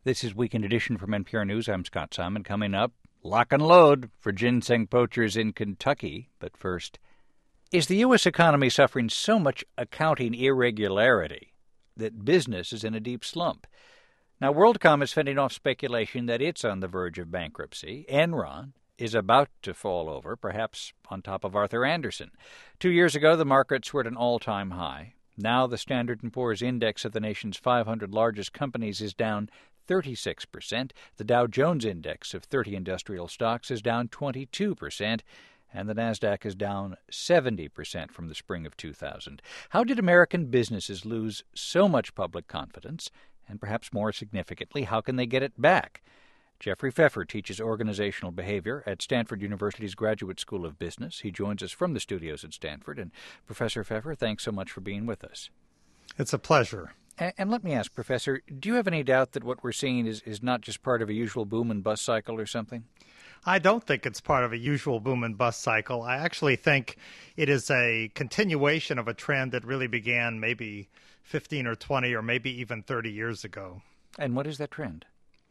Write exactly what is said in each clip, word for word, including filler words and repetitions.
This is Weekend Edition from N P R News. I'm Scott Simon. Coming up, lock and load for ginseng poachers in Kentucky. But first, is the U S economy suffering so much accounting irregularity that business is in a deep slump? Now, WorldCom is fending off speculation that it's on the verge of bankruptcy. Enron is about to fall over, perhaps on top of Arthur Andersen. Two years ago, the markets were at an all-time high. Now the Standard and Poor's index of the nation's five hundred largest companies is down thirty-six percent. The Dow Jones index of thirty industrial stocks is down twenty-two percent. And the Nasdaq is down seventy percent from the spring of two thousand. How did American businesses lose so much public confidence? And perhaps more significantly, how can they get it back? Jeffrey Pfeffer teaches organizational behavior at Stanford University's Graduate School of Business. He joins us from the studios at Stanford. And Professor Pfeffer, thanks so much for being with us. It's a pleasure. And, and let me ask, Professor, do you have any doubt that what we're seeing is, is not just part of a usual boom and bust cycle or something? I don't think it's part of a usual boom and bust cycle. I actually think it is a continuation of a trend that really began maybe fifteen or twenty or maybe even thirty years ago. And what is that trend?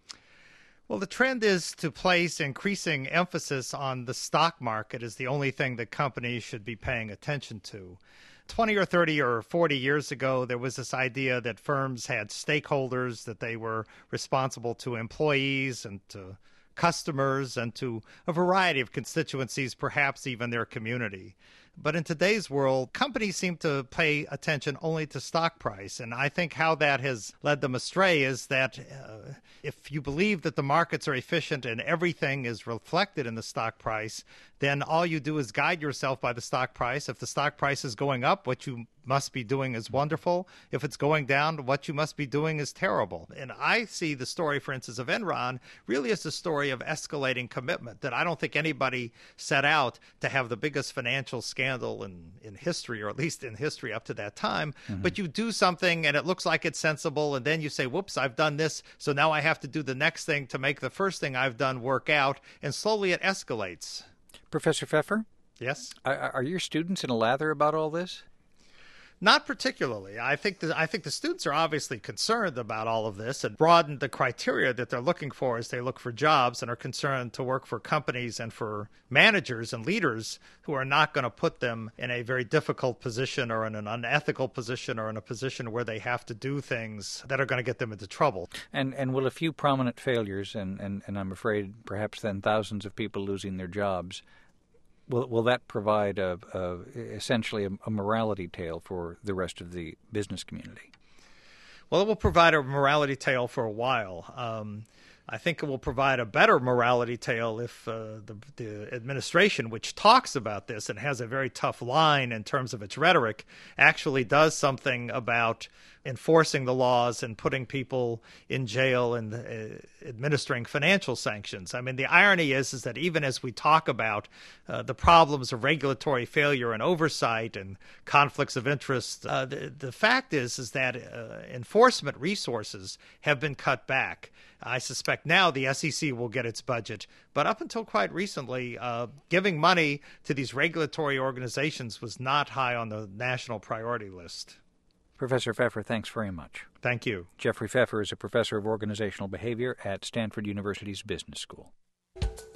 Well, the trend is to place increasing emphasis on the stock market as the only thing that companies should be paying attention to. twenty or thirty or forty years ago, there was this idea that firms had stakeholders, that they were responsible to employees and to customers and to a variety of constituencies, perhaps even their community. But in today's world, companies seem to pay attention only to stock price. And I think how that has led them astray is that uh, if you believe that the markets are efficient and everything is reflected in the stock price, then all you do is guide yourself by the stock price. If the stock price is going up, what you must be doing is wonderful. If it's going down, what you must be doing is terrible. And I see the story, for instance, of Enron really as a story of escalating commitment, that I don't think anybody set out to have the biggest financial scandal in, in history, or at least in history up to that time. Mm-hmm. But you do something and it looks like it's sensible, and then you say, whoops, I've done this, so now I have to do the next thing to make the first thing I've done work out, and slowly it escalates. Professor Pfeffer? Yes? Are, are your students in a lather about all this? Not particularly. I think the, I think the students are obviously concerned about all of this and broadened the criteria that they're looking for as they look for jobs, and are concerned to work for companies and for managers and leaders who are not going to put them in a very difficult position or in an unethical position or in a position where they have to do things that are going to get them into trouble. And and will a few prominent failures, and, and, and I'm afraid perhaps then thousands of people losing their jobs, Will will that provide a, a essentially a, a morality tale for the rest of the business community? Well, it will provide a morality tale for a while. Um, I think it will provide a better morality tale if uh, the, the administration, which talks about this and has a very tough line in terms of its rhetoric, actually does something about enforcing the laws and putting people in jail and uh, administering financial sanctions. I mean, the irony is, is that even as we talk about uh, the problems of regulatory failure and oversight and conflicts of interest, uh, the, the fact is, is that uh, enforcement resources have been cut back. I suspect now the S E C will get its budget. But up until quite recently, uh, giving money to these regulatory organizations was not high on the national priority list. Professor Pfeffer, thanks very much. Thank you. Jeffrey Pfeffer is a professor of organizational behavior at Stanford University's Business School.